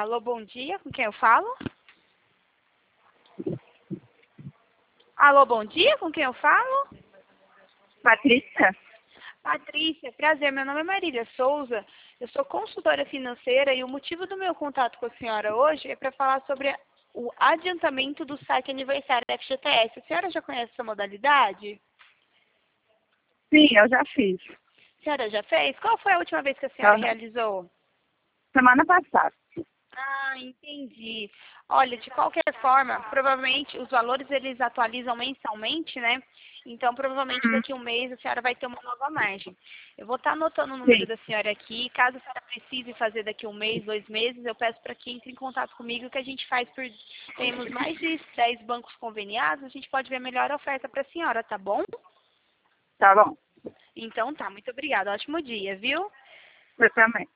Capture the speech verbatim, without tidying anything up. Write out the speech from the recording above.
Alô, bom dia, com quem eu falo? Alô, bom dia, com quem eu falo? Patrícia? Patrícia, prazer, meu nome é Marília Souza, eu sou consultora financeira e o motivo do meu contato com a senhora hoje é para falar sobre a- o adiantamento do saque aniversário da F G T S. A senhora já conhece essa modalidade? Sim, eu já fiz. A senhora já fez? Qual foi a última vez que a senhora Aham. realizou? Semana passada. Ah, entendi. Olha, de qualquer forma, provavelmente os valores eles atualizam mensalmente, né? Então, provavelmente Uhum. daqui a um mês a senhora vai ter uma nova margem. Eu vou estar anotando o número Sim, da senhora aqui. Caso a senhora precise fazer daqui a um mês, dois meses, eu peço para que entre em contato comigo, que a gente faz por... Temos mais de dez bancos conveniados, a gente pode ver a melhor oferta para a senhora, tá bom? tá bom. Então tá, muito obrigada. Ótimo dia, viu? Você também.